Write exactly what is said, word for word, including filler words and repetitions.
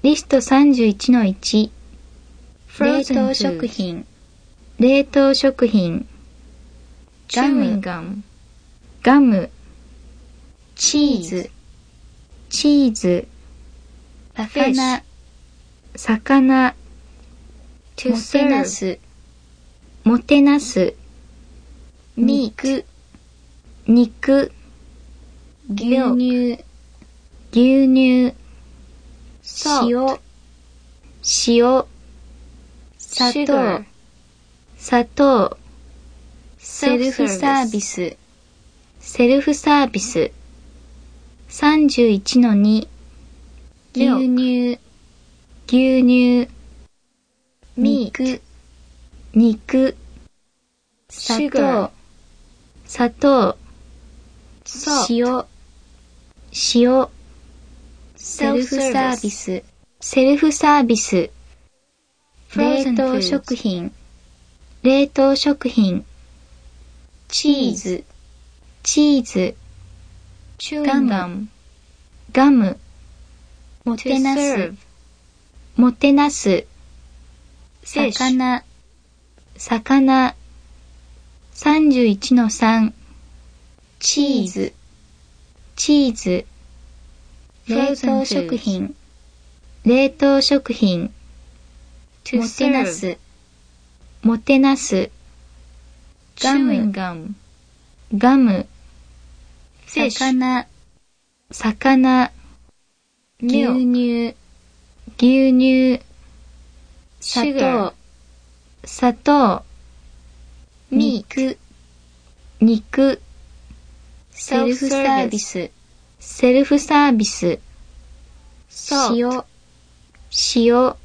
リスト さんじゅういちのいち 冷凍食品冷凍食品ガムガムチーズチーズ魚魚もてなすもてなす肉肉牛乳牛乳塩塩砂糖砂糖セルフサービスセルフサービス さんじゅういちのに 牛乳牛乳肉肉砂糖砂糖塩塩セルフサービスセルフサービス冷凍食品冷凍食品チーズチーズガムガムもてなすもてなす魚魚 さんじゅういちのさん チーズチーズ冷凍食品冷凍食品もてなすもてなすガムガム魚魚牛乳牛乳砂糖砂糖肉肉セルフサービスセルフサービス塩塩